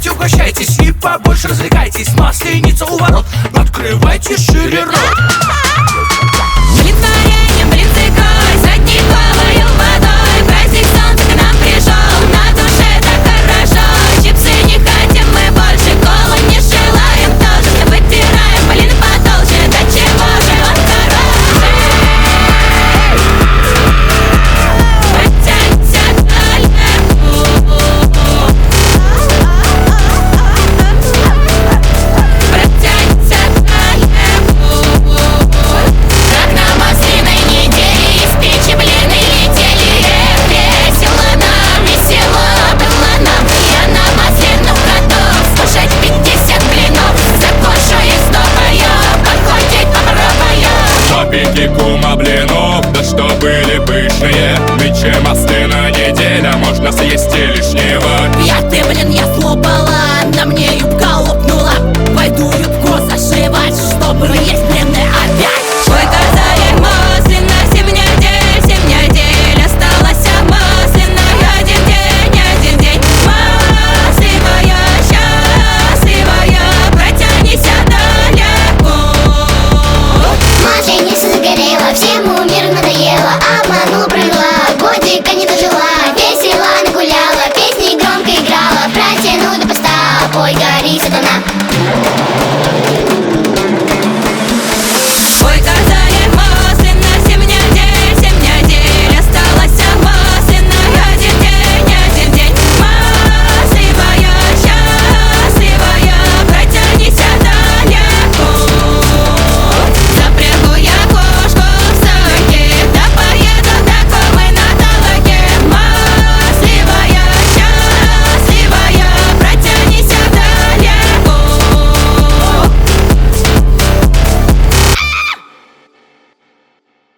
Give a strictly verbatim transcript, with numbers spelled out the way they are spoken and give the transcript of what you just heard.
Приходите, угощайтесь и побольше развлекайтесь. Масленица у ворот, открывайте шире рот. Блин вареньем, блин с икрой, садниковою водой. Праздник солнца к нам пришел, на душе так хорошо. Чипсы не хотим мы больше, колу не желаем тоже. Вытираем блин потолще, до чего же он хороший. Потянься далеко, протянься далеко. Как на масляной неделе из печи блины летели. Эх, весело нам, весело было нам. Я на масляных готов слушать пятьдесят блинов. Закончу и снова я подходить попробую. Топики кума блинов, да что были пышные. Нынче масляная неделя, можно съесть или